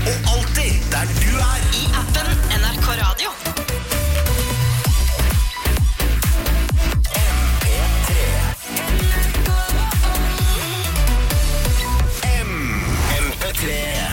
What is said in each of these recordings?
og alltid der du er. I appen NRK Radio. MP3.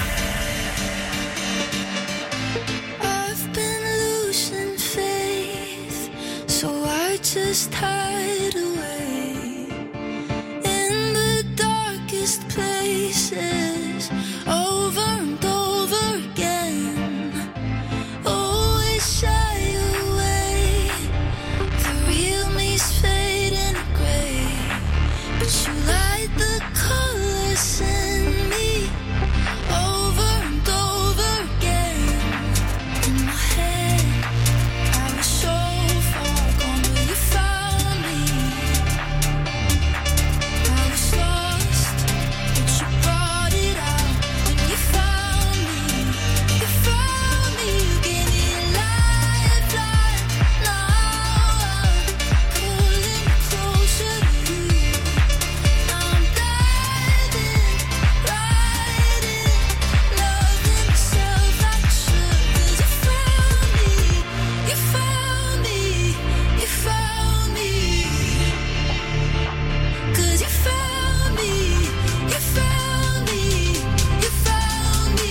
I've been losing faith, so I just hide away in the darkest places, over and over again. Always shy away, the real me's fading gray, but you light the colors in me. Over and over again. In my head, I was so far gone, but you found me. I was lost, but you brought it out. When you found me, you found me. You gave me a lifeline. Now I'm pulling closer to you. Now I'm diving right in, loving myself like I should. 'Cause you found me, you found me, you found me. 'Cause you found me, you found me, you found me.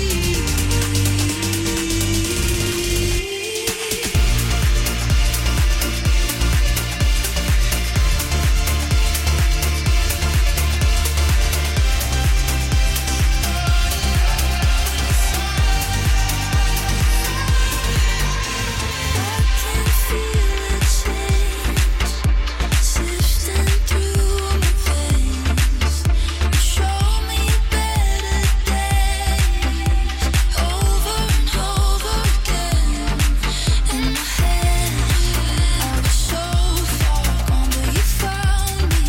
I can feel a change sifting through my veins. You show me better days, over and over again. In my head, I was so far gone, but you found me.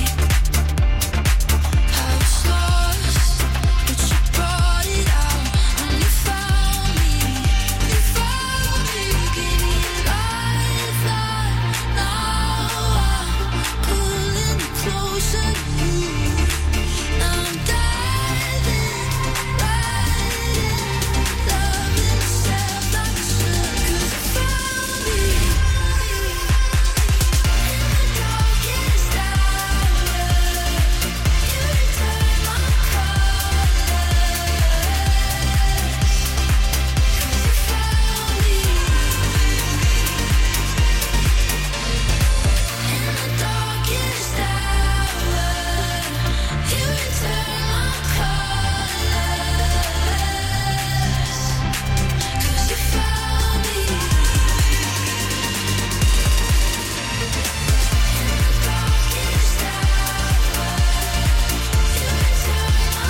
I was lost, but you brought it out. When you found me, you found me. You gave me a lifeline. Now I'm pulling closer to you. Now I'm diving right in, loving myself like I should. 'Cause you found me in the darkest hour. You return my colors. 'Cause you found me in the darkest hour. You return my colors. 'Cause you found me in the darkest hour. You return my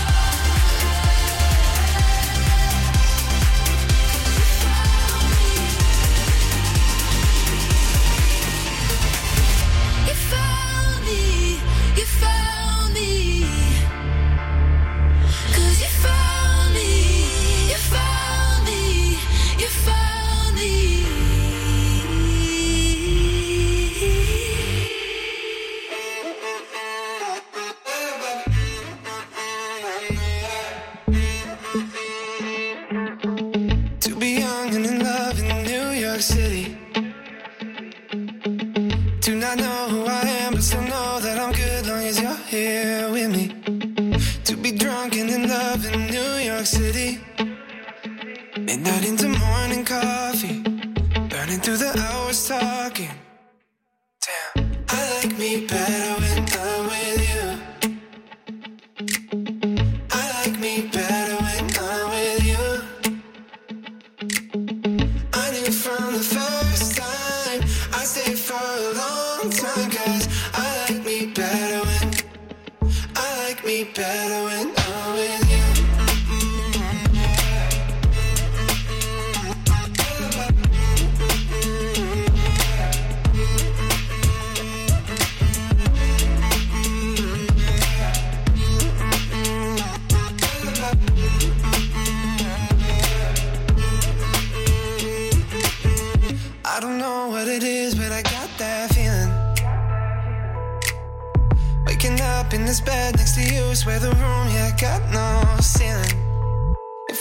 You found me, you found me. 'Cause you found me, you found me, you found me. To be young and in love in New York City. Do not know who I am, but still know that I'm good long as you're here with me. To be drunk and in love in New York City. Midnight into morning coffee, burning through the hours talking. Damn, I like me better when I'm with you. I like me better when I'm with you. I knew from the first time I stayed for a long time. 'Cause I like me better when I'm with you.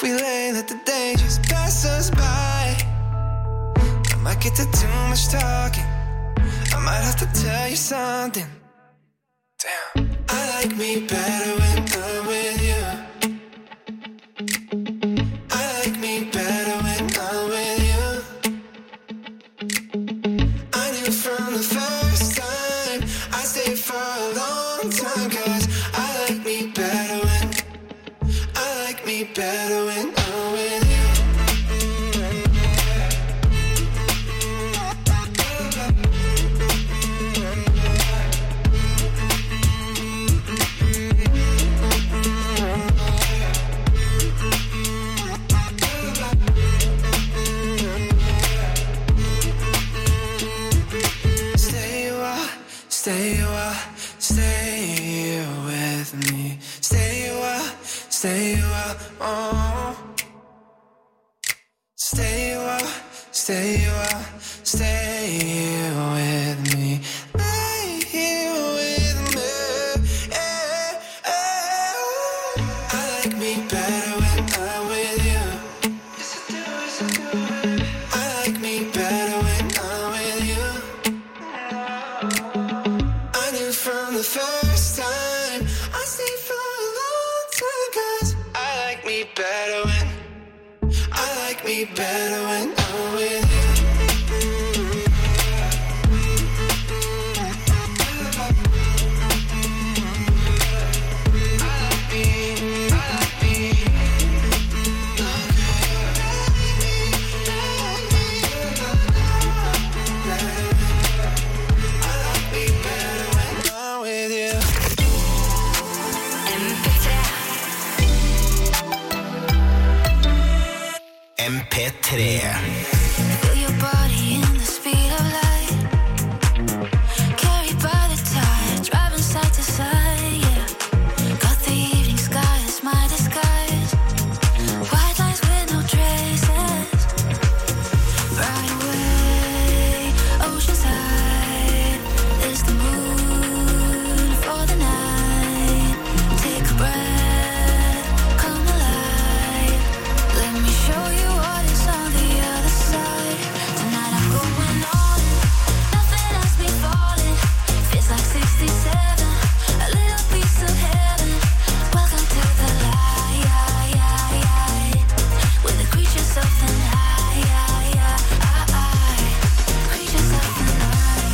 if we lay, let the day just pass us by. I might get to too much talking. I might have to tell you something. Damn. I like me better when I'm with you. I like me better when I'm with you. I knew from the first time I stayed for a long time, 'cause I like me better when I'm with you. Stay a while, stay with me. Stay a while, oh. Stay a while, stay with me. Stay here with me. I like me better when I'm with you. Yes, I do. I like me better when I'm with you. From the first time I stayed for a long time, 'cause I like me better when I'm with you. MP3. Feel your body in the speed of light, carried by the tide, driving side to side, yeah. Got the evening sky as my disguise, white lines with no traces. Right away, oceanside, there's the moon for the night. Take a breath, come alive. Let me show you what is on the other side. Tonight I'm going on, nothing has me falling. Feels like 67, a little piece of heaven. Welcome to the light, with the creatures of the night, creatures of the night.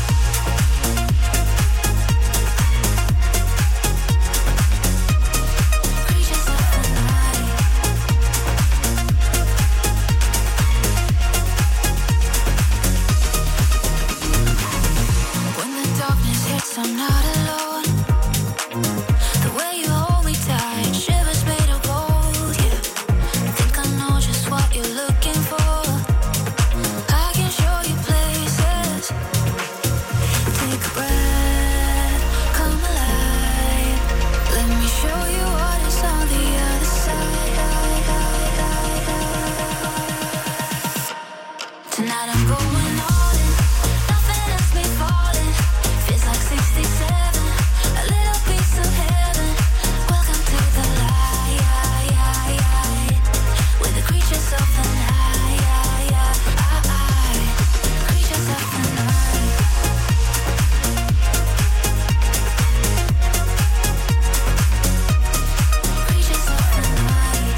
Creatures of the night. When the darkness hits, I'm not alone. The way you hold me tight, shivers made of gold, yeah. Think I know just what you're looking for. I can show you places. Take a breath, come alive. Let me show you what is on the other side. Tonight I'm going all in, nothing has me falling. Feels like 67, a little piece of heaven. Welcome to the light, with the creatures of the night, creatures of the night. Creatures of the night.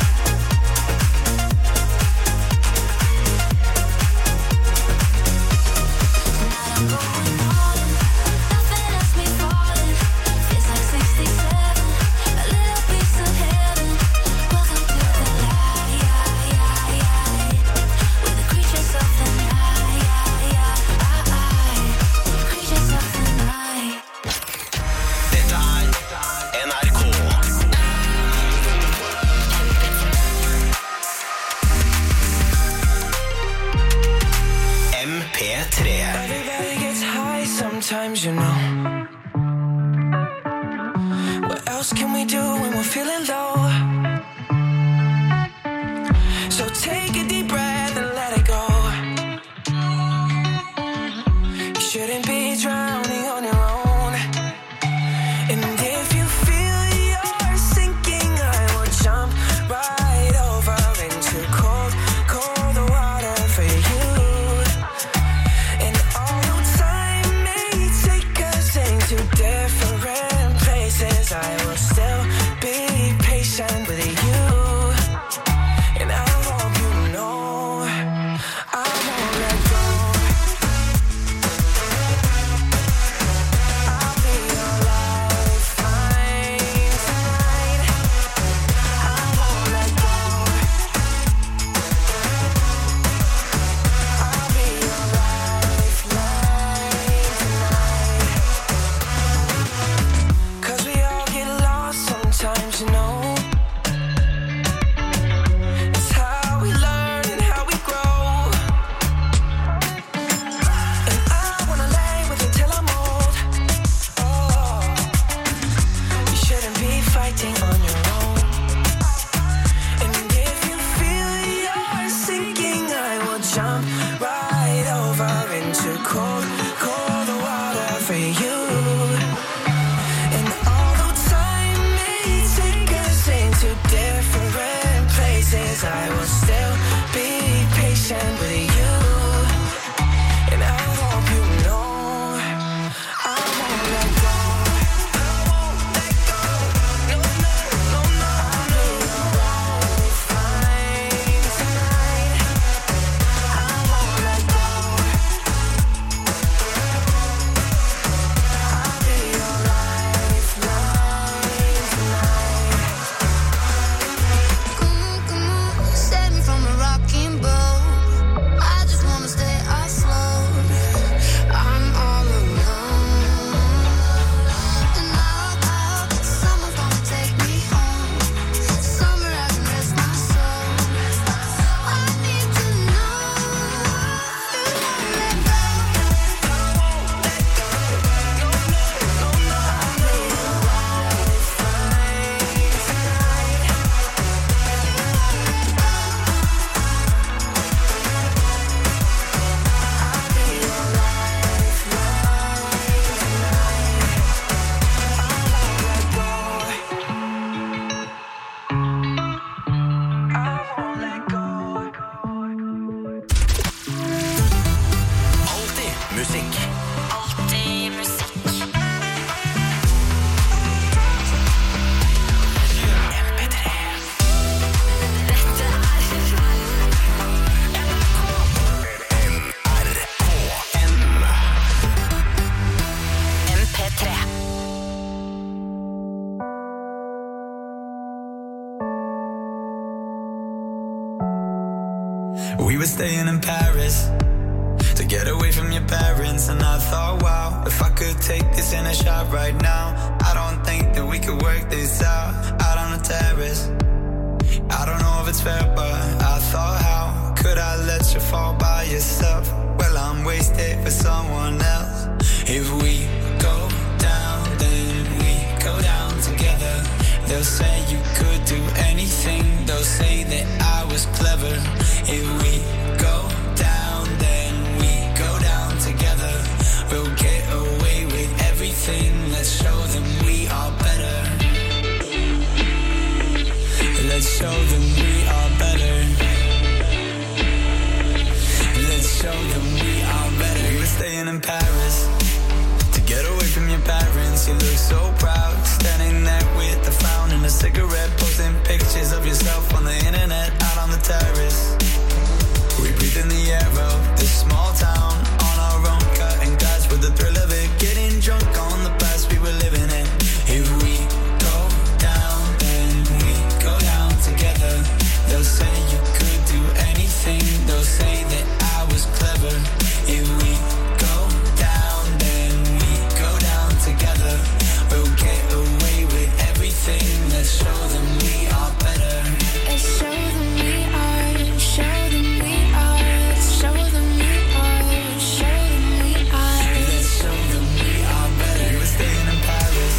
Tonight I'm going all in, nothing has me falling. Feels like 67, a little piece of heaven. Welcome to the light, with the creatures of the night, creatures of the night. Dette er NRK. MP3. Everybody gets high sometimes, you know. What else can we do when we're feeling low? So take a deep breath and let it go. You shouldn't be drowning on your own. And if you feel you're sinking, I will jump right over. years, I will still be patient with you. And I hope you know I won't let go. I won't let go. No, no, no, no. I'll be alright, fine tonight. I won't let go. I'll be your lifeline tonight. Come on, save me from a rocking boat. I just wanna stay afloat. I'm all alone. And I hope someone's gonna take me home. Somewhere I can rest my soul. I need to know you won't let go. I won't let go. No, no, no, no. I'll be your lifeline tonight. I'll be your lifeline tonight. I won't let go. Alltid musikk. Alltid musikk. MP3. We were staying in Paris to get away from your parents, and I thought, wow, if I could take this in a shot right now, I don't think that we could work this out on the terrace. I don't know if it's fair, but I thought, how could I let you fall by yourself? Well, I'm wasted for someone else. If we go down, then we go down together. They'll say you could do anything. They'll say that I was clever. If we go down, then we go down together. We'll get away with everything. Let's show them we are better. Let's show them we are better. Let's show them we are better. We were staying in Paris to get away from your parents. You look so proud, standing there with a frown and a cigarette, posting pictures of yourself on the internet, out on the terrace. We breathe in the air of this small town on our own, cutting glass with the thrill of it, getting drunk on the past we were living in. If we go down, then we go down together. They'll say you could do anything. They'll say that I was clever. If we go down, then we go down together. We'll get away with everything. Let's show them we are better. Let's show them we are. Show them we are. Show them we are. Show them we are. Let's show them we are better. We were staying in Paris.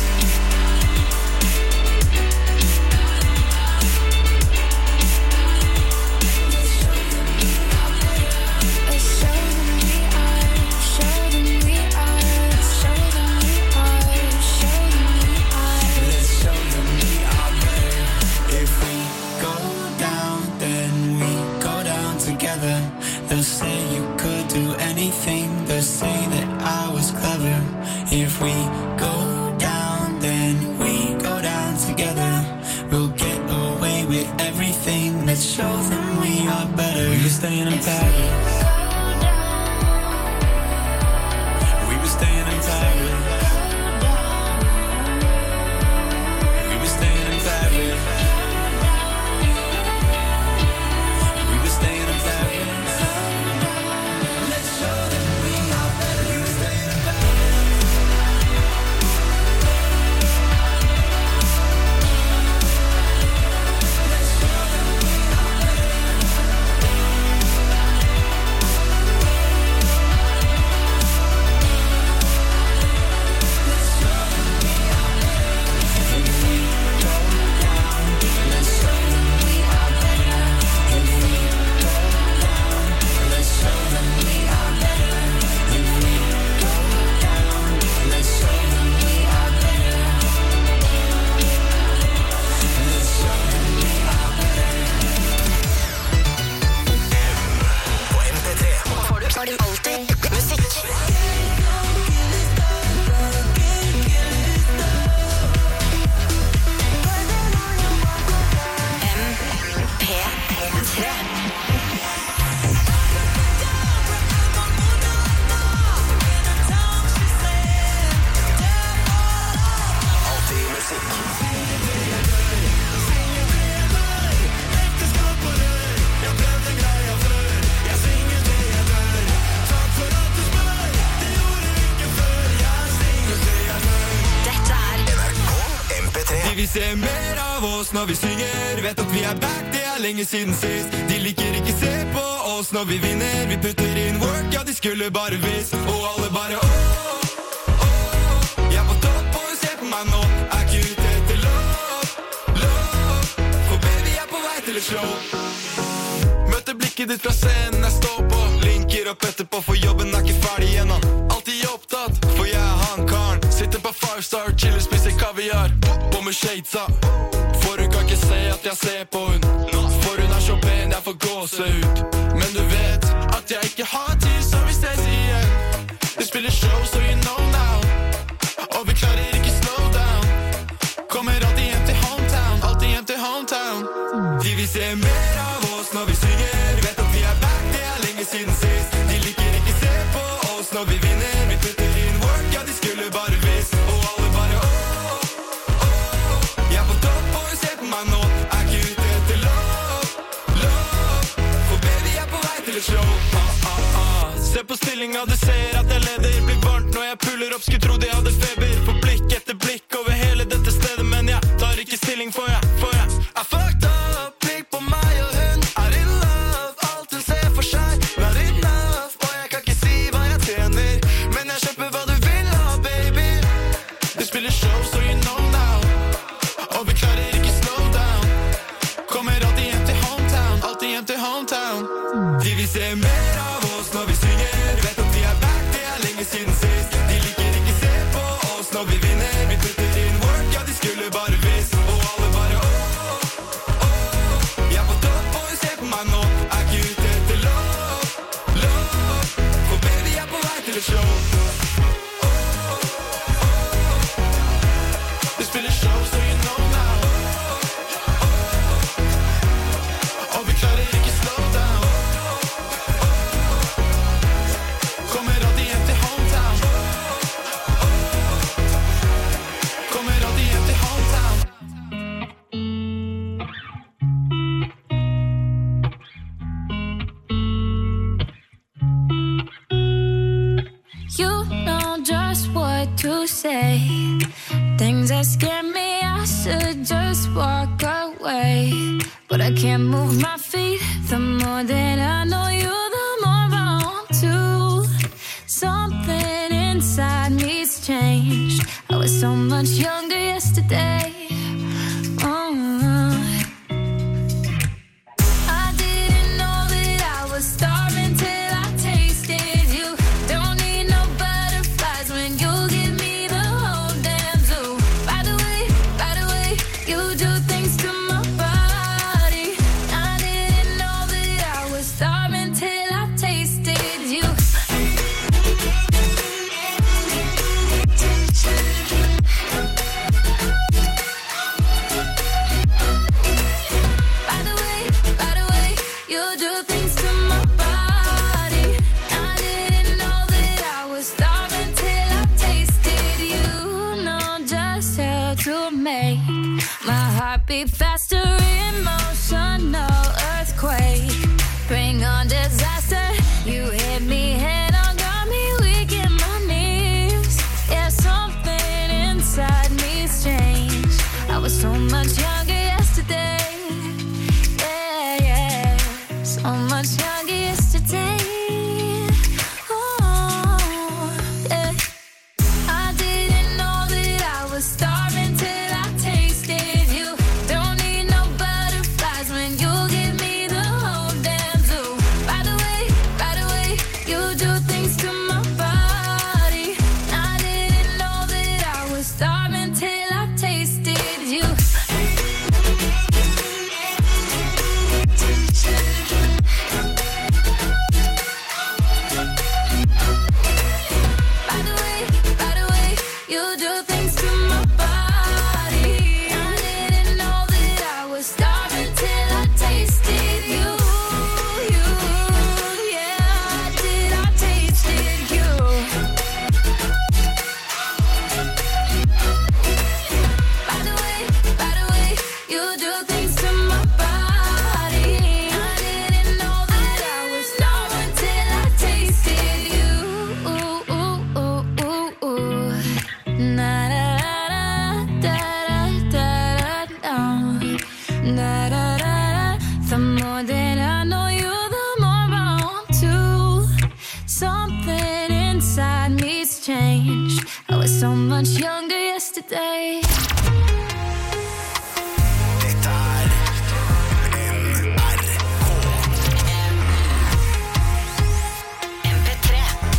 Let's show them we are. Show them we are. Show them we are. Show them we are. Show them we are. Let's show them we are better. If we go down, then we go down together. They'll say you could do anything. They'll say that I was clever. If we go down, then we go down together. We'll get away with everything. Let's show them we are better. We were staying in Paris. We were staying in Paris. We were staying in Paris. We were staying in Paris. Let's show them we are better. We were staying in Paris. Let's show them we are better. oss når vi synger. Vet at vi er back, det er lenge siden sist. De liker ikke se på oss når vi vinner. Vi putter inn work, ja de skulle bare visst. Og alle bare jeg er på topp og se på meg nå. Er ikke ute etter lov. For baby jeg er på vei til et show. Møter blikket ditt fra scenen jeg står på. Linker opp etterpå for jobben er ikke ferdig ennå. Alltid opptatt, for jeg er han karen. Sitter på 5-star, chiller, spiser kaviar. På med shadesa, for hun kan ikke se at jeg ser på hun. For hun er så pen, jeg får gåse ut. Men du vet at jeg ikke har tid, så vi ses igjen. Vi spiller show, so you know now. Og vi klarer ikke slow down. Kommer alltid hjem til hometown, alltid hjem til hometown. De vil se mer av oss når vi synger. Vet at vi er back, det er lenge siden sist. De liker ikke se på oss når vi vinner. Vi putter inn work, ja de skulle bare visst. Og alle bare jeg er på topp og se på meg nå. Er ikke ute etter lov. For baby jeg er på vei til et show. Se på stillinga, du ser at jeg leder. Blir varmt når jeg puller opp, skulle tro de hadde feber. For blikk etter blikk over hele dette stedet. Men jeg tar ikke stilling for jeg er fucked up, blikk på meg og hun er in love. Alt hun ser for seg, not enough. Og jeg kan ikke si hva jeg tjener, men jeg kjøper hva du vil ha, baby. Du spiller show, so you know now. Og vi klarer ikke slow down. Kommer alltid hjem til hometown, alltid hjem til hometown. De vil se mer av oss når vi synger. Vet at vi er back, det er lenge siden sist. De liker ikke se på oss når vi vinner. Vi putter inn work, ja de skulle bare visst. Og alle bare jeg er på topp og se på meg nå. Er ikke ute etter lov. For baby jeg er på vei til et show. Du spiller show, so you know now. Og vi klarer ikke slow down. Kommer alltid hjem til hometown. Kommer alltid hjem til hometown. You know just what to say. Things that scare me, I should just walk away. But I can't move my feet. The more that I know you, the more I want to. Something inside me's changed. I was so much younger yesterday. I didn't know that I was starving till I tasted you. Don't need no butterflies when you give me the whole damn zoo. By the way, you do things to my body. I didn't know that I was starving till I tasted you. By the way, you do things to my body. I didn't know that I was starving till I tasted you. Know just how to make my heart beat faster. Emotional earthquake. Bring on disaster. You hit me head on, got me weak in my knees. Yeah, something inside me's changed. I was so much younger yesterday. Yeah, so much younger yesterday. Oh, yeah. I didn't know that I was starving till I tasted you. Don't need no butterflies when you give me the whole damn zoo. By the way, you do things to my body. I didn't know that I was starving till I tasted you. much younger yesterday. Dette MP3.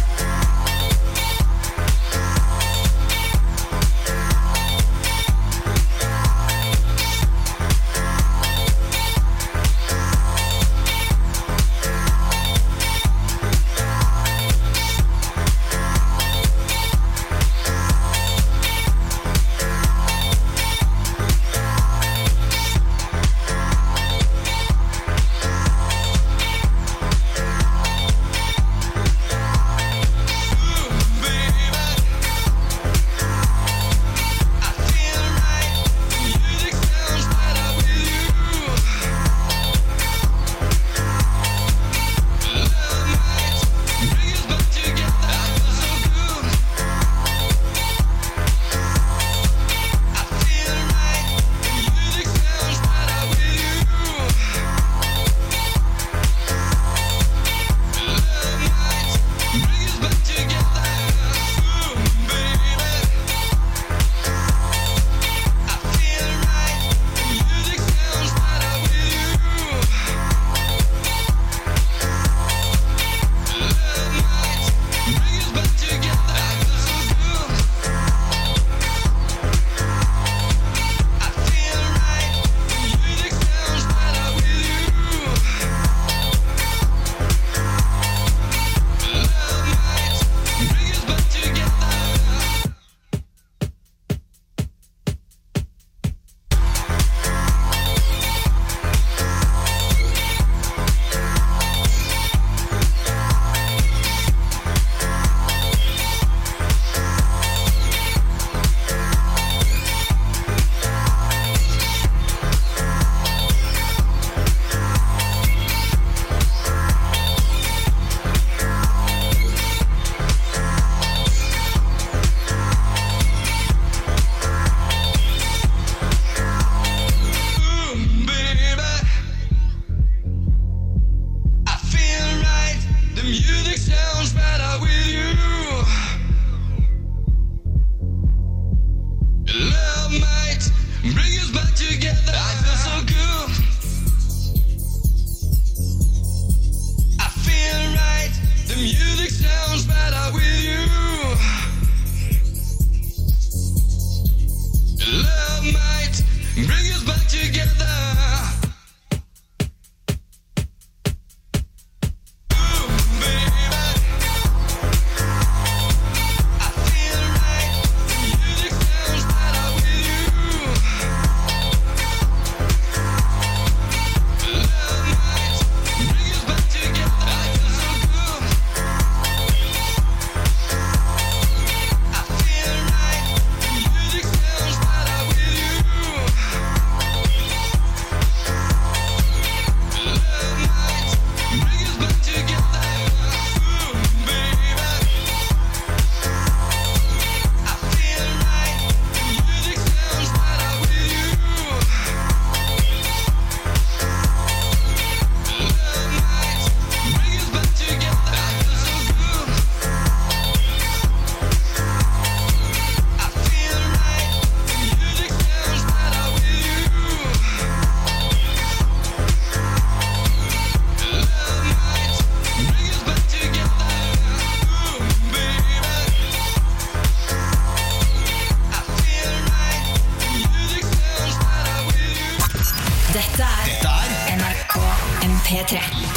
P3.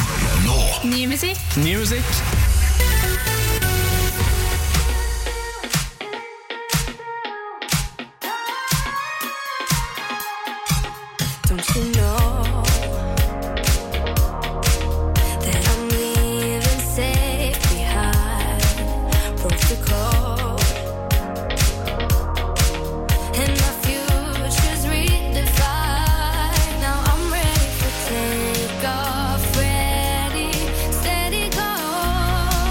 Nå. Ny musikk. Ny musikk. Don't you know that I'm leaving safe behind? Broke the code and my future's redefined. Now I'm ready for takeoff, ready, steady go.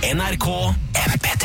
NRK MP3.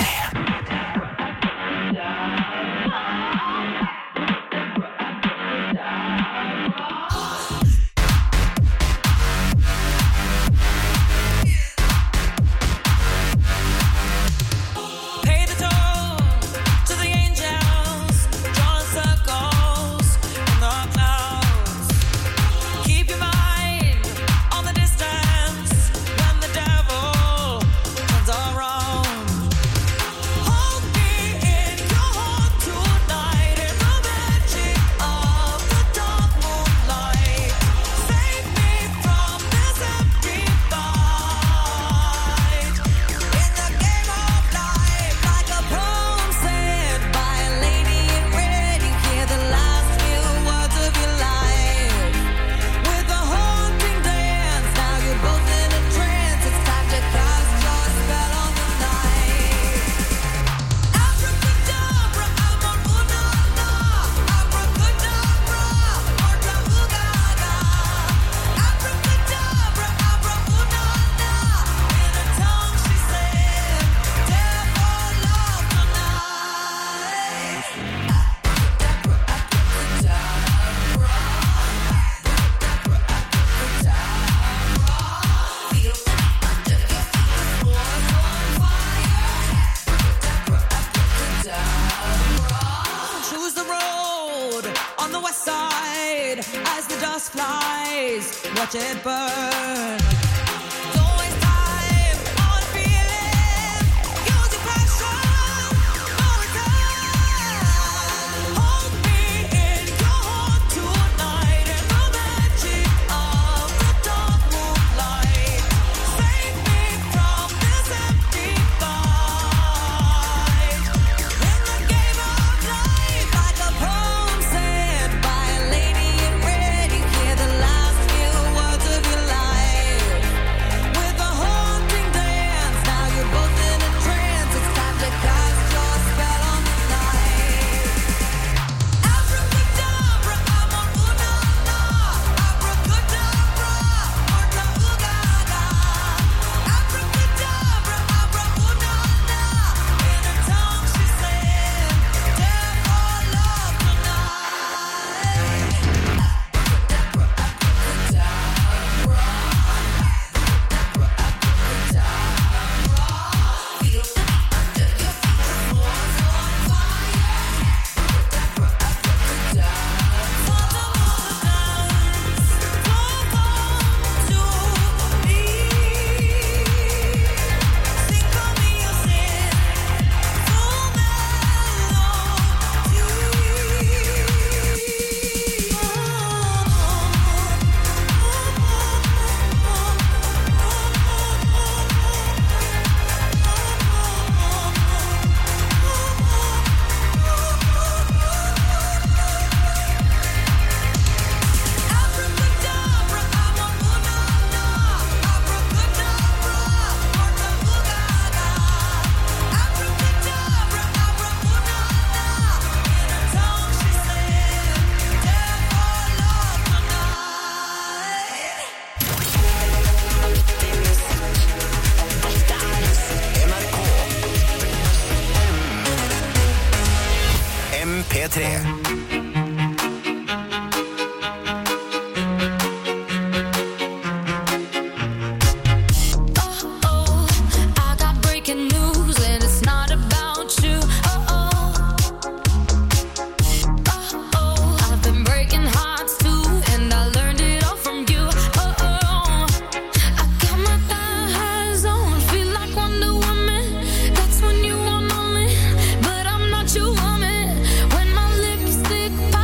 Watch it burn. MP3. Stick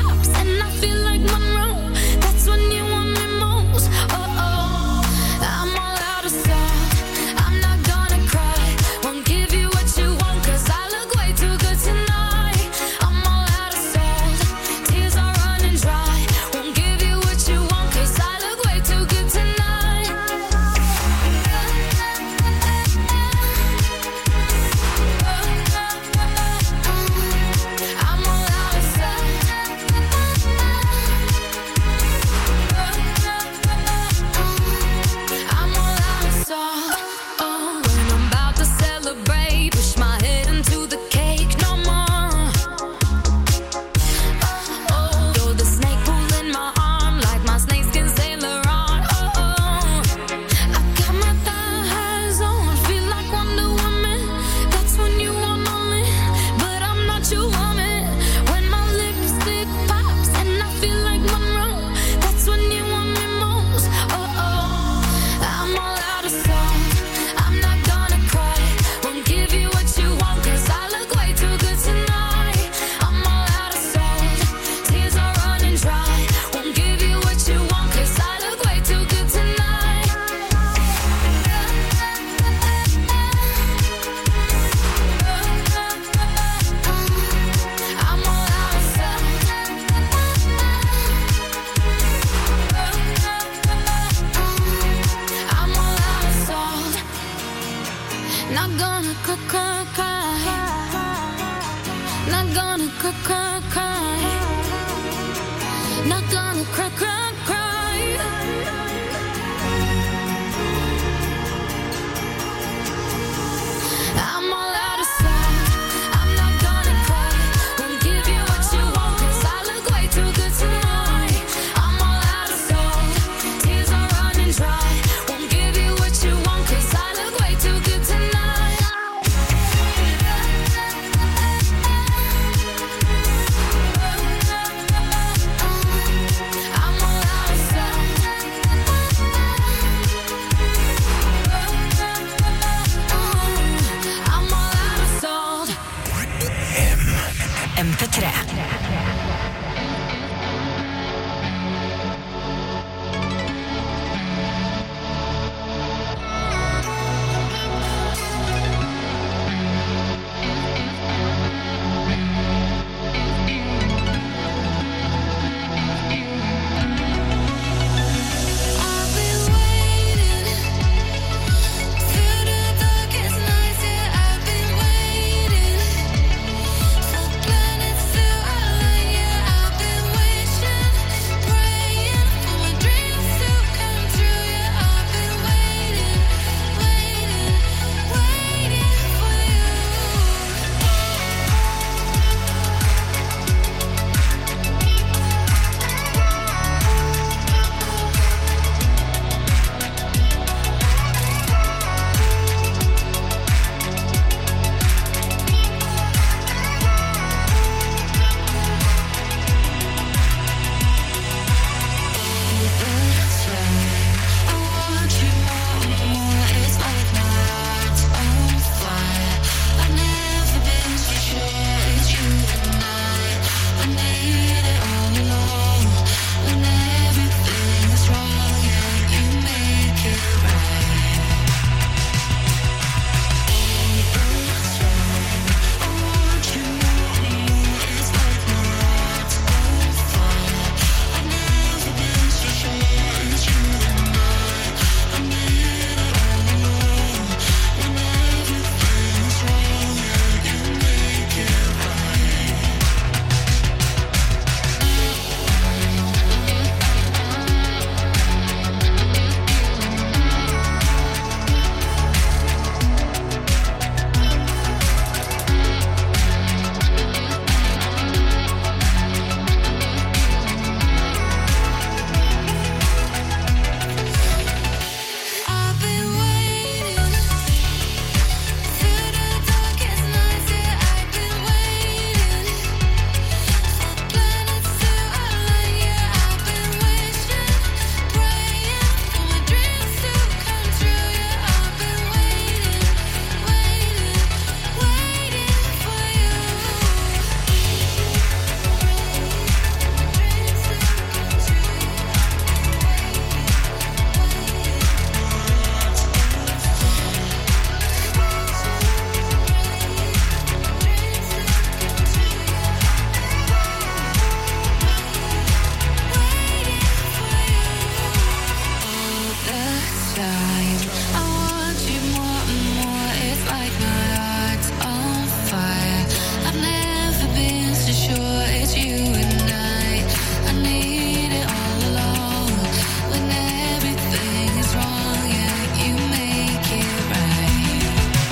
It's you and I need it all along. When everything is wrong, yeah, you make it right.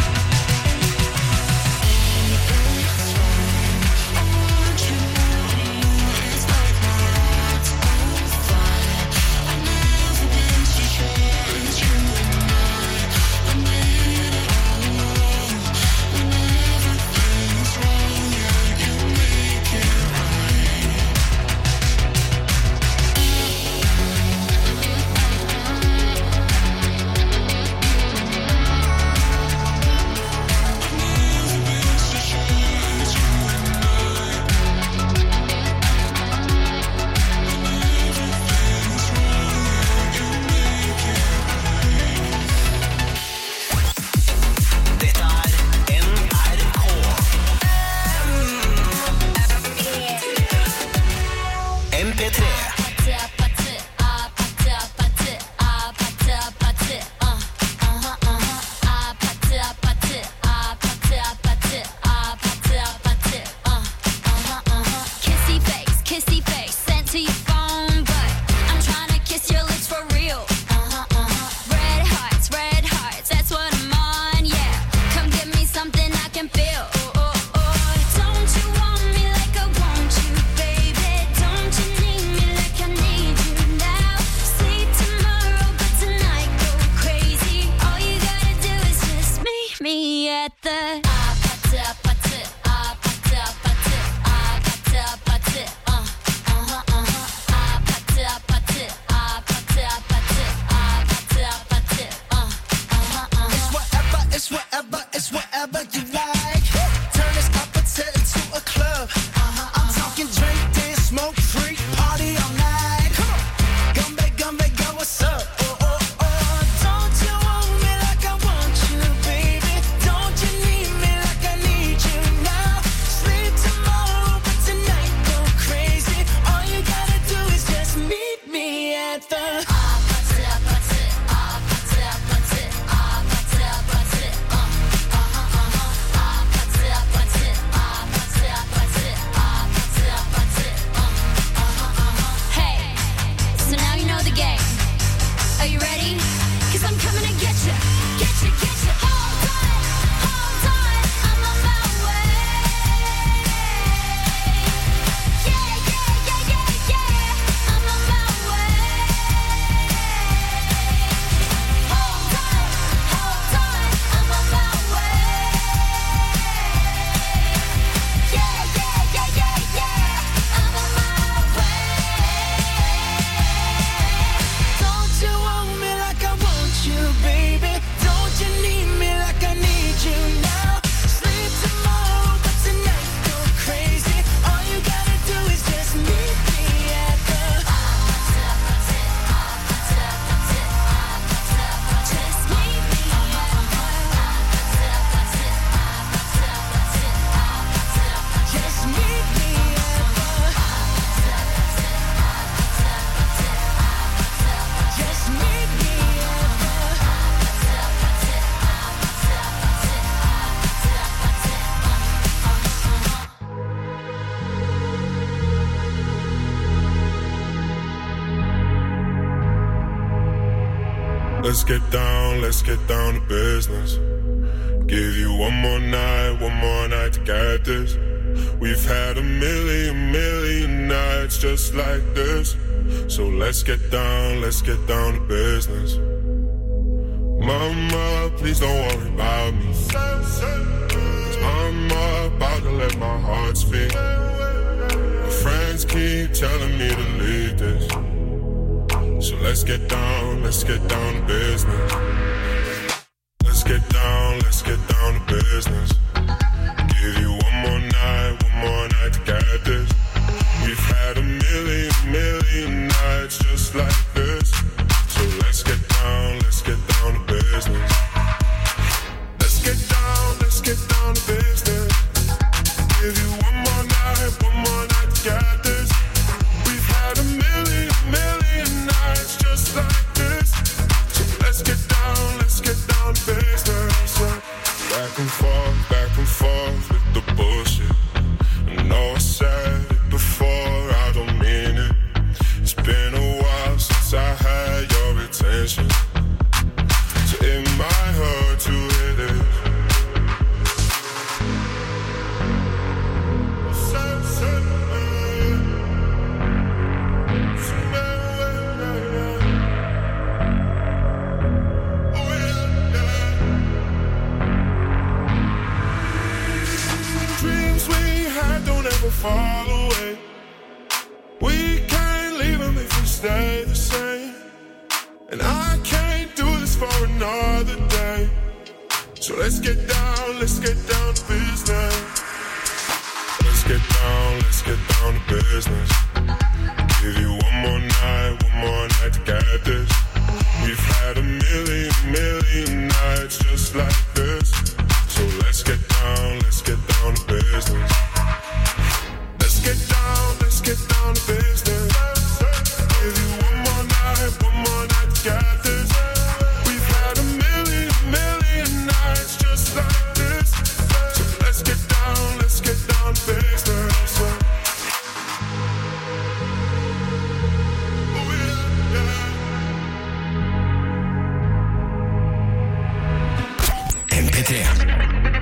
It's wrong. I want you more. It's like my heart's on fire. I've never been so sure. It's you and I need it all along. When everything's wrong, yeah, you make it right. Dette er NRK. MP3. Kissy face, sent to your phone, but I'm trying to kiss your lips for real. Red hearts, that's what I'm on, yeah. Come give me something I can feel. Don't you want me like I want you, baby? Don't you need me like I need you now? Sleep tomorrow, but tonight go crazy. All you gotta do is just meet me at the It's whatever you like. Turn this opposite into a club. I'm talking drink, dance, smoke, freak, party all night. Come back, girl, what's up? Don't you want me like I want you, baby? Don't you need me like I need you now? Sleep tomorrow, but tonight go crazy. All you gotta do is just meet me at the Hey, so now you know the game. Are you ready? 'Cause I'm coming to get you. Get you. Hold on, I'm on my way. Yeah, I'm on my way. Hold on, I'm on my way. Yeah, I'm on my way. Don't you want me like I want you, baby? Don't you need me like I need you now? Sleep tomorrow, but tonight go crazy. All you gotta do is just meet me at the Just meet me Just meet me at the Just meet me at the Let's get down to business. Give you one more night to get this. We've had a million nights just like this. So let's get down to business. Mama, please don't worry about me. 'Cause I'm about to let my heart speak. My friends keep telling me to leave this. So let's get down to business. Let's get down to business. Give you one more night to get this. We've had a million nights just like this. So let's get down to business. Let's get down to business. Give you one more night to get this. We've had a million nights just like this. So let's get down to business. Back and forth with the bullshit. I know I said it before. So let's get down to business. Let's get down to business. Give you one more night to get this. We've had a million nights just like this. So let's get down to business. Let's get down to business. Give you one more night to get this. We've had a million nights just like this. So let's get down to business. Oh yeah. MP3.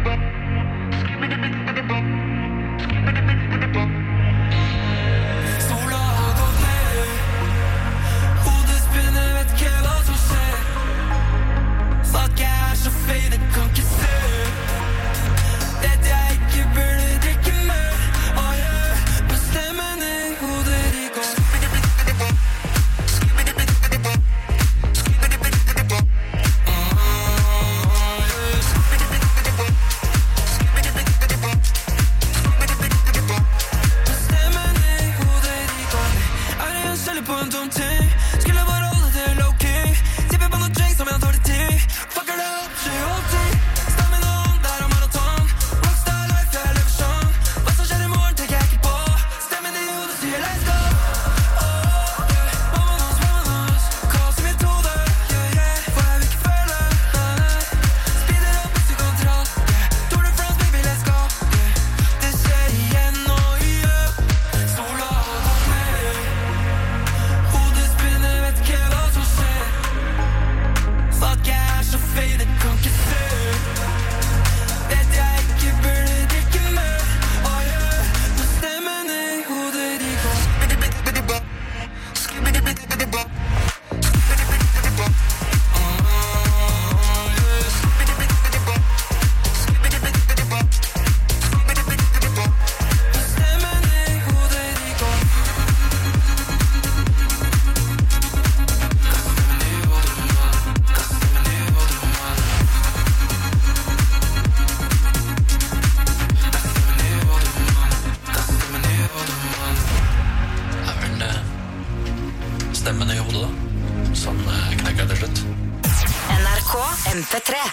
MP3.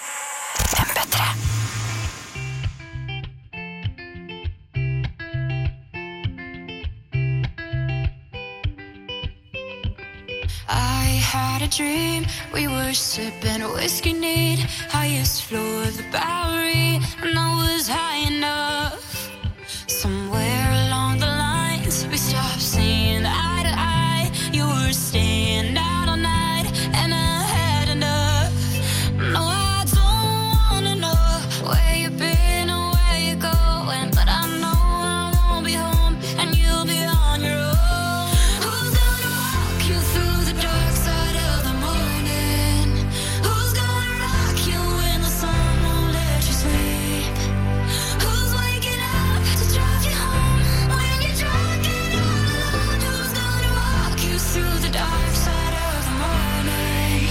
I had a dream, we were sipping whiskey neat, highest floor of the Bowery, and I was high enough. Somewhere along the lines, we stopped seeing eye to eye. You were staying out all night, and I had enough. No, I don't wanna know where you've been or where you're going, but I know I won't be home, and you'll be on your own. Who's gonna walk you through the dark side of the morning? Who's gonna rock you when the sun won't let you sleep? Who's waking up to drive you home when you're drunk and all alone? Who's gonna walk you through the dark side of the morning?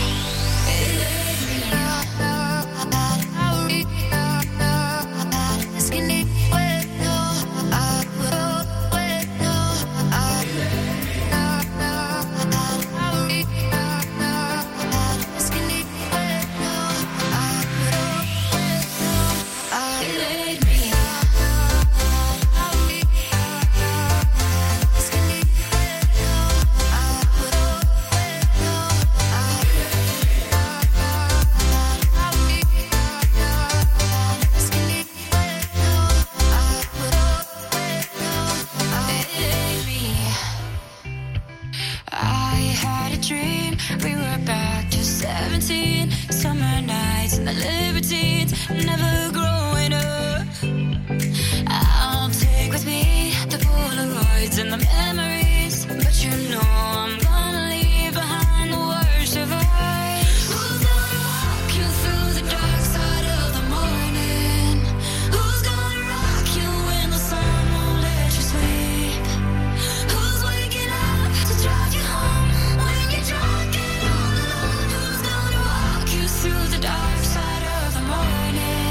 I had a dream, we were back to 17, summer nights and the libertines, never growing up. I'll take with me the Polaroids and the memories, but you know I'm gonna leave behind the worst of us. Who's gonna walk you through the dark side of the morning? Who's gonna rock you when the sun won't let you sleep? Who's waking up to drive you home when you're drunk and all alone? Who's gonna walk you through the dark side of the morning?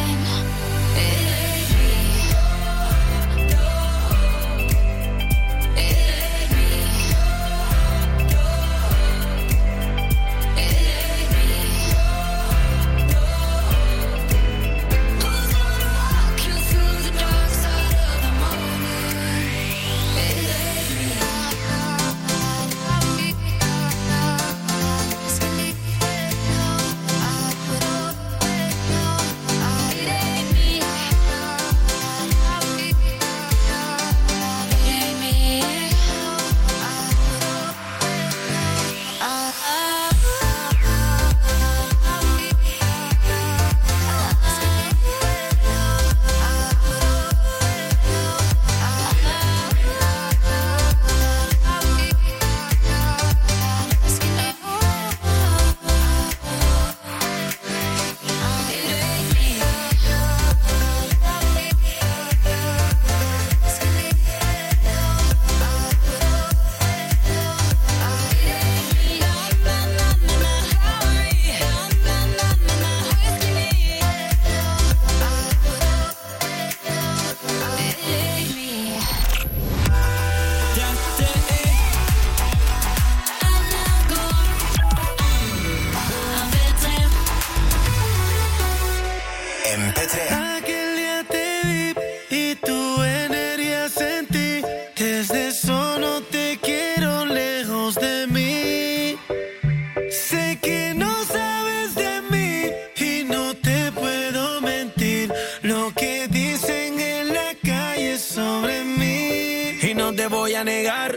a negar.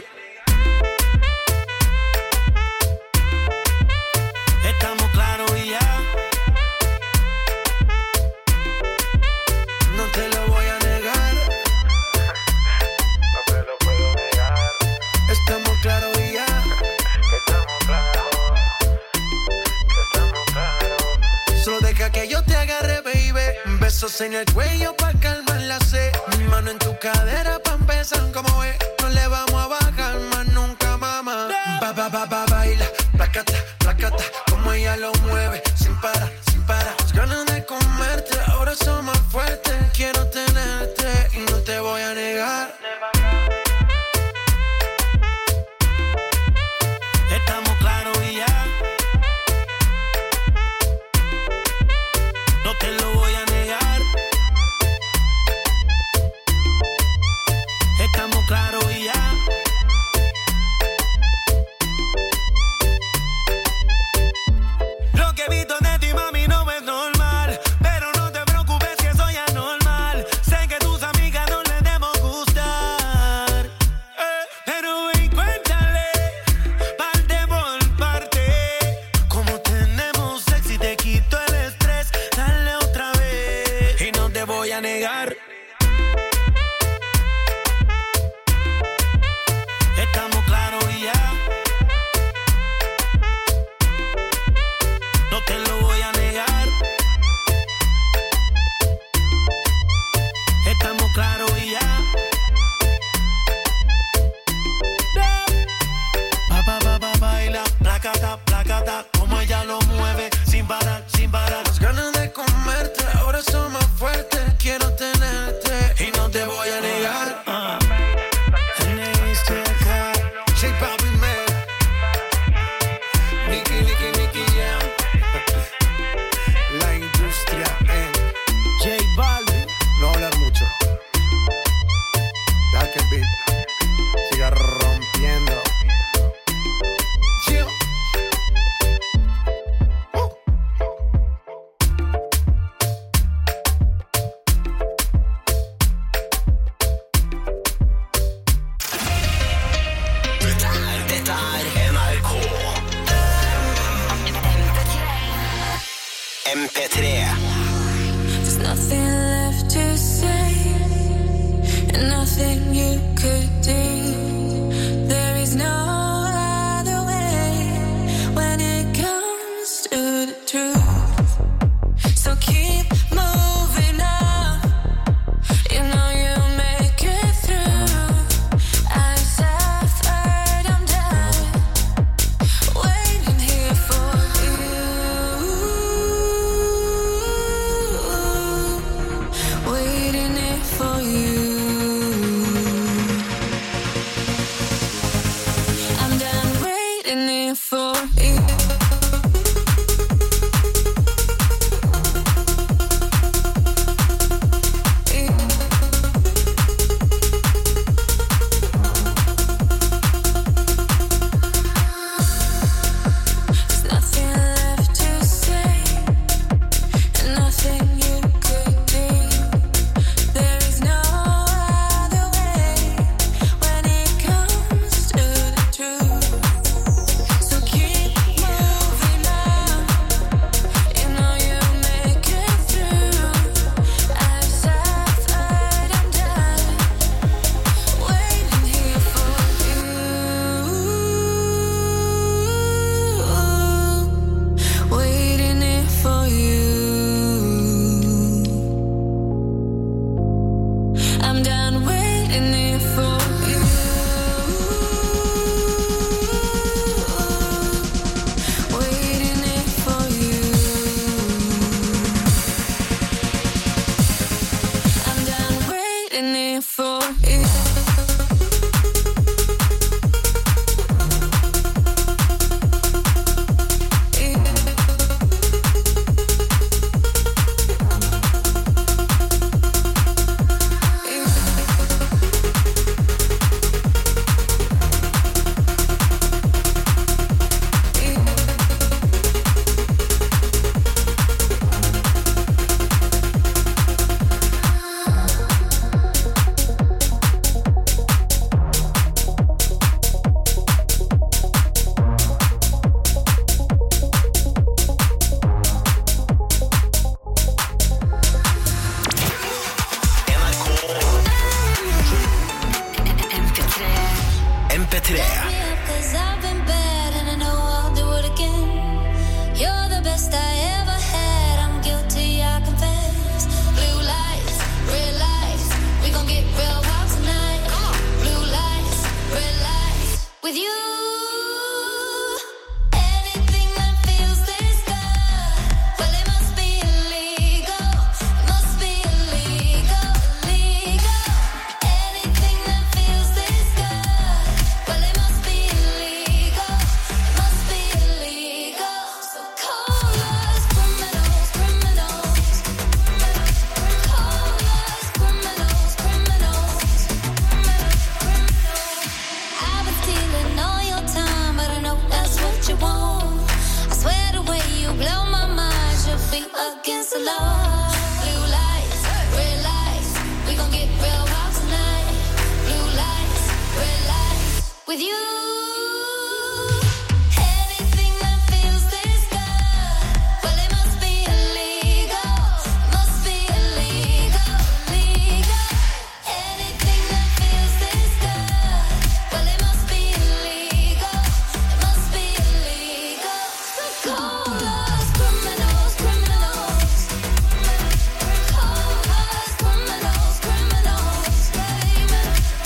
Estamos claros y ya. No te lo voy a negar. No te lo puedo negar. Estamos claros y ya. Estamos claros. Estamos claros. Solo deja que yo te agarre, baby. Besos en el cuello pa' calmar la sed. Mi mano en tu cadera pa' empezar, como ves. No le vamos a bajar más nunca, mamá. Baila, placata, placata. Como ella lo mueve, sin parar, sin parar. Las ganas de comerte, ahora son más fuertes. Quiero tenerte y no te voy a negar. Estamos claros y ya. No te lo voy a negar. Estamos claros y ya. Lo que he visto de ti, mami, no es normal. Pero no te preocupes si eso ya es normal. Sé que tus amigas no les debemos gustar. Pero ven, cuéntale, parte por parte. Como tenemos sexo y te quito el estrés. Dale otra vez y no te voy a negar. Estamos claros y ya. No te lo voy a negar. Estamos claros y ya. Baila, placata, placata. Como ella lo mueve, sin parar, sin parar. Las ganas de comerte, ahora son más fuertes. Quiero tenerte y no te voy a negar. J Balvin, man. Nicky Jam. La industria en J Balvin. no hablar mucho. Deja que el beat siga rompiendo. Chill. Dette er NRK. MP3. There's nothing left to say, and nothing you could do. There is no other way when it comes to the truth. So keep moving on. You know you'll make it through. I suffered, I'm done, waiting here for you. Waiting here for you. I'm done waiting here for you. There's nothing left to say, and nothing you could do. There is no other way when it comes to the truth. So keep 'cause I've been bad and I know I'll do it again. You're the best I ever had, I'm guilty, I confess. Blue lights, red lights, we gon' get real wild tonight. Blue lights, red lights, with you. Anything that feels this good, well it must be illegal. It must be illegal, illegal. Anything that feels this good, well it must be illegal. It must be illegal. So call us criminals, criminals. Call us criminals, criminals. I've been stealing all your time, but I know that's what you want. I swear the way you blow my mind should be against the law. Blue lights, red lights, we gon' get real wild tonight. Blue lights, red lights, with you. Anything that feels this good, well it must be illegal. It must be illegal, illegal. Anything that feels this good, well it must be illegal. It must be illegal. So call us criminals, criminals. Call us criminals, criminals, baby.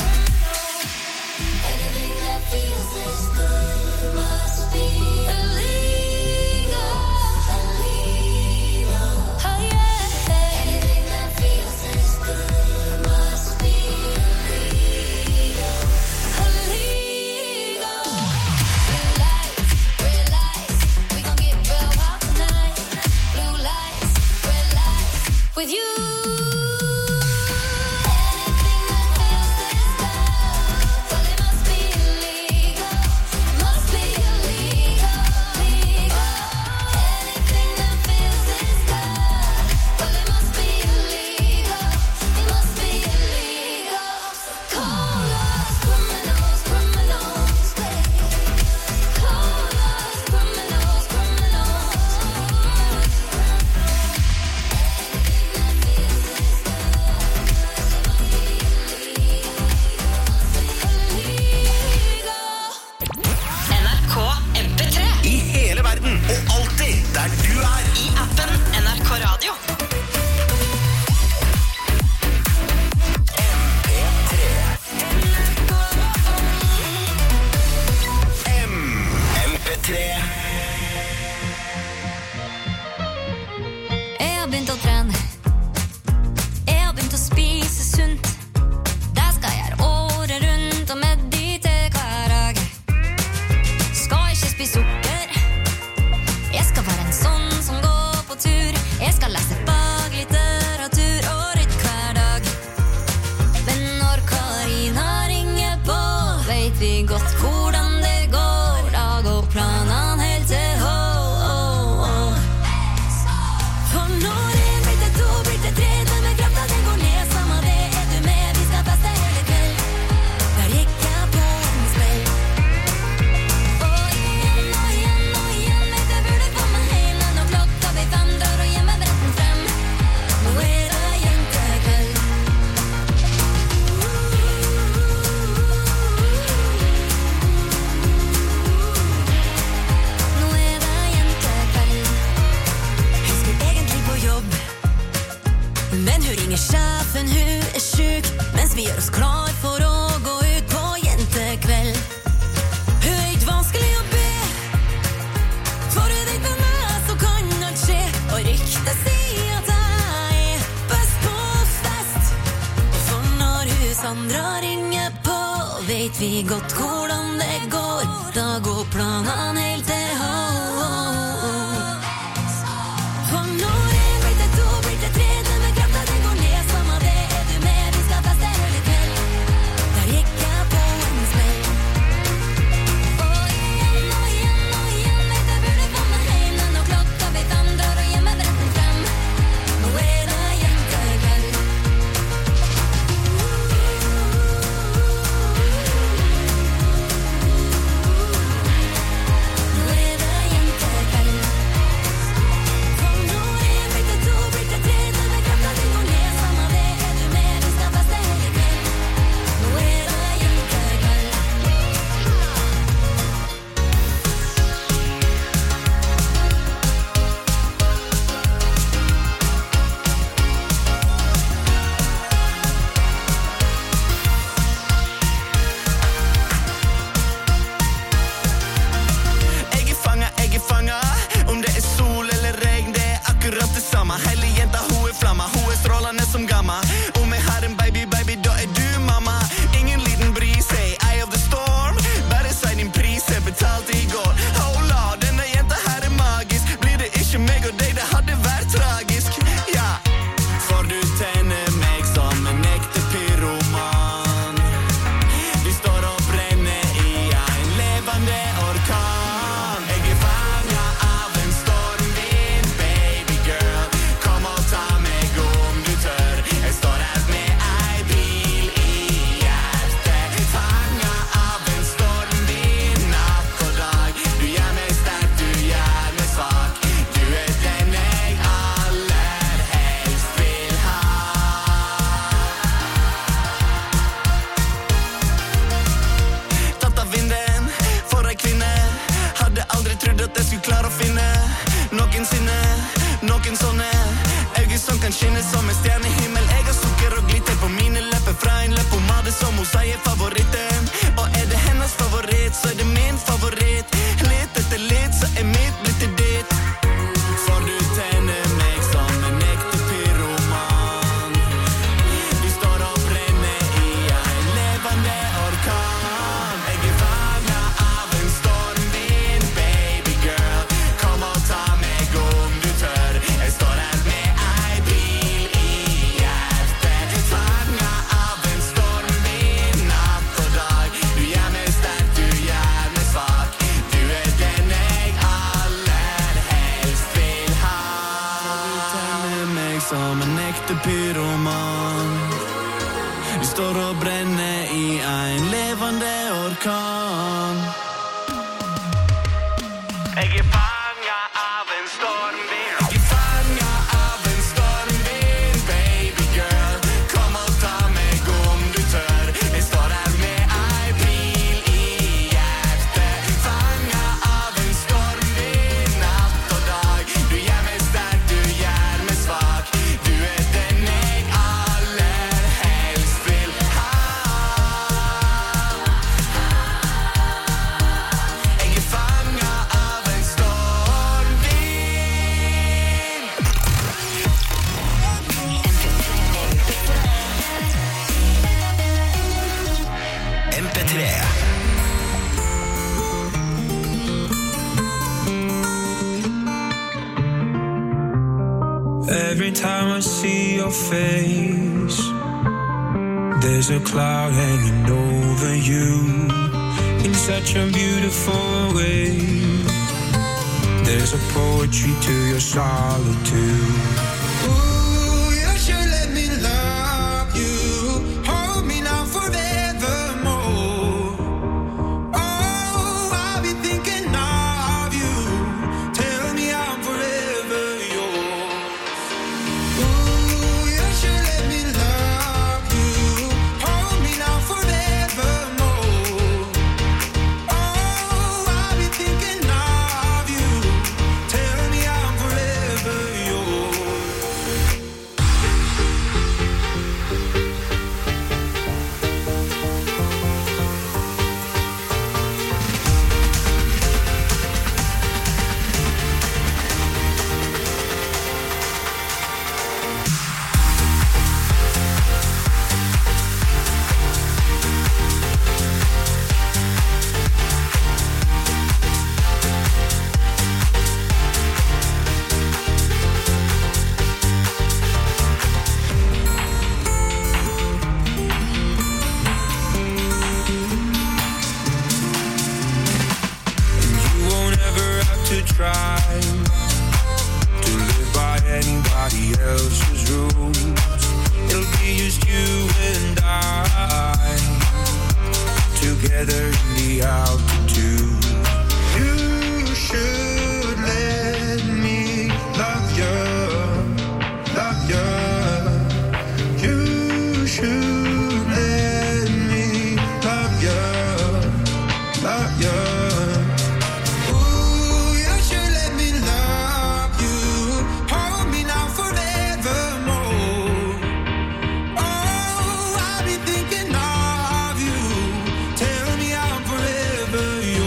Anything that feels this good must be illegal, illegal. Oh yeah. Anything that feels this good must be illegal, illegal. Blue lights, red lights, we gon' get real wild tonight. Blue lights, red lights, with you. Anything that feels this good, well it must be illegal. It must be illegal, illegal. Anything that feels this good, well it must be illegal. It must be illegal. Call us criminals, criminals, baby. Call us criminals, criminals. NRK MP3 I hele verden og alltid der du er. i appen NRK Radio. MP3. Jeg har begynt å trene. Jeg har begynt å spise sunt. Det skal jeg gjøre året rundt og meditere hver dag. Skal ikke spise sukker. Jeg skal være en sånn som går på tur. Jeg skal lese faglitteratur og rydde hver dag. Men når Karina ringer på, vet vi godt hvordan det går. Da går planene helt til hå. For når en blir til to, blir til tre, men krafta den går ned, samme det, er du med, vi skal feste hele kveld. Der gikk jeg på en smell. Og igjen, vet jeg burde komme hjem, men når klokka blir 5, drar og hjemme bretten frem. Nå er det jentekveld. Nå er det jentekveld. Hun skulle egentlig på jobb, men hun ringer sjefen, hun er syk, mens vi gjør oss klar for å gå ut på jentekveld. Hun er ikke vanskelig å be, for hun vet med meg så kan alt skje. Og ryktet sier at jeg er best på fest. Og for når hun Sandra ringer på, vet vi godt hvordan det går. Da går planene helt til hå. For når en blir til to, blir til tre, men krafta den går ned, samme det, er du med, vi skal feste hele kveld. Der gikk jeg på en smell. Og igjen, vet jeg burde komme hjem, men når klokka blir 5, drar og hjemme bretten frem. Nå er det jentekveld. orkan. Jeg fanget av en stormvind, baby girl. Kom og ta meg om du tør. Jeg står her med ei bil i hjertet. Fanget av en stormvind, natt og dag. Du gjør meg sterk, du gjør meg svak. Du den jeg aller helst vil ha. Tatt av vinden for ei kvinne. Hadde aldri trodd at jeg skulle klare å finne noensinne noen sånne øyne som kan skinne som en stjernehimmel. Jeg har sukker og glitter på mine lepper fra en leppepomade som hun sier favoritten. Og er det hennes favoritt, så er det min favoritt. Litt etter litt, så er mitt blitt til ditt. For du tenner meg som en ekte pyroman. Du står og brenner i en levende orkan. Jeg fanget av en stormvind, baby girl. Kom og ta meg om du tør. Jeg står her med ei bil i hjertet. Fanget av en stormvind, natt og dag. Du gjør meg sterk, du gjør meg svak. Du den jeg aller helst vil ha. Du tenner meg som en ekte pyroman. Du står og brenner i en levende orkan. Jeg fanget av en stormvind. Jeg fanget av en stormvind, baby girl. Kom og ta meg om du tør. Jeg står her med ei bil i hjertet. Fanget av en stormvind, natt og dag. Du gjør meg sterk, du gjør meg svak. Du den jeg aller helst vil ha. Jeg fanget av en stormvind. MP3. Every time I see your face, there's a cloud hanging over you in such a beautiful way. There's a poetry to your solitude. Ooh, you should let me love you. Hold me now forevermore. Oh, I'll be thinking of you. Tell me I'm forever yours. Ooh, you should let me love you. Hold me now forevermore. Oh, I'll be thinking of you. Tell me I'm forever yours. You won't ever have to try to live by anybody else's rules. It'll be just you and I together in the altitude. You should let me love you, love you. You should let me love you, love you. Ooh, you should let me love you. Hold me now forevermore. Oh, I'll be thinking of you. Tell me I'm forever yours.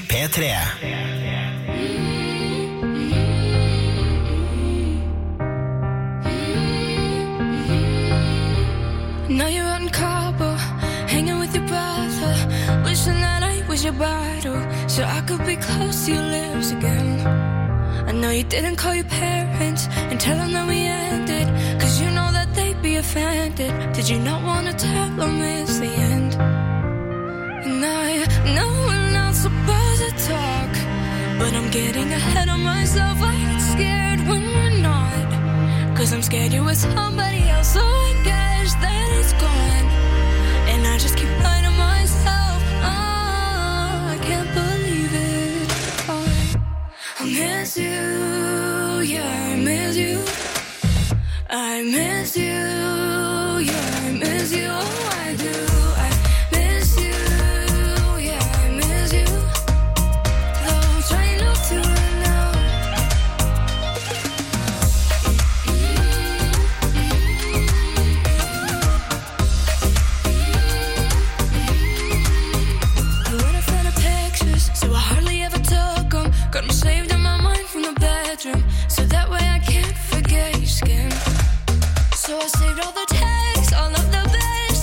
P3. Now you're out in Cabo, hanging with your brother, wishing that I was your bottle, so I could be close to your lips again. I know you didn't call your parents and tell them that we ended, cause you know that they'd be offended. Did you not want to tell them it's the end? And I know we're not supposed to talk, but I'm getting ahead of myself. I get scared when we're not, cause I'm scared you're with somebody else, so I get